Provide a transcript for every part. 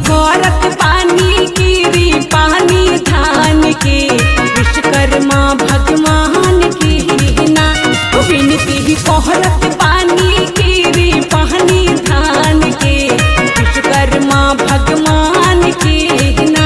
करत पानी कीरी पानी धान के विश्वकर्मा भगवान की ना विनती करत पानी कीरी पानी धान के विश्वकर्मा भगवान की ना।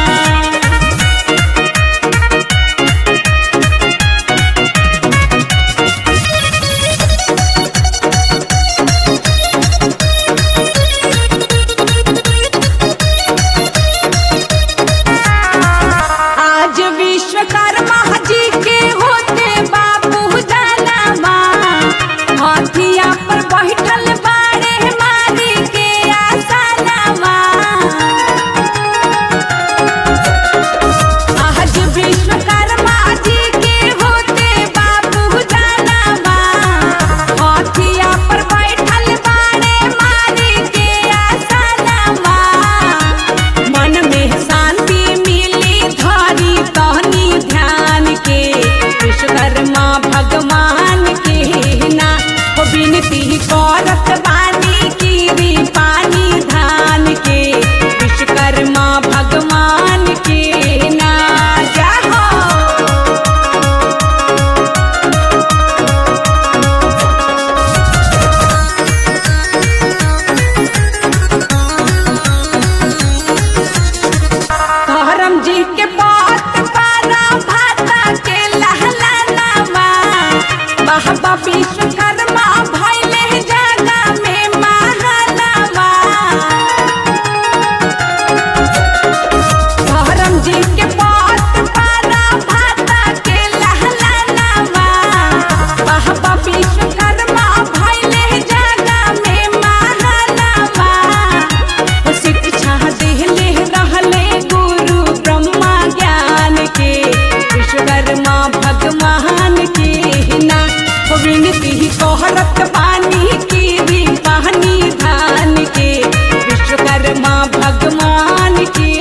विश्वकर्मा जी के होते बाबू जनवा हाथिया पर बैठल बाड़े मारी के आसनवा। आज विश्वकर्मा जी के होते बाबू जनवा हाथिया पर बैठल बाड़े मारी के आसनवा। मन में शांति मिली धरी कहनी ध्यान के विश्वकर्मा भगवान के ना विनती करत बानी कीरी पानी धान के विश्वकर्मा भगवान के ना। जाहो धर्म जी के बात पारा भाता के लहलनवा बाबा विश्वकर्मा भइले जगह में महानवा। धर्म जी के बात पारा भाता के लहलनवा बाबा विश्वकर्मा भइले जगह में महानवा। शिक्षा देहले रहले गुरु ब्रह्मा ज्ञान के विश्वकर्मा भगवान के ना विनती कहरत पानी कीरी पानी धान के विश्वकर्मा भगवान के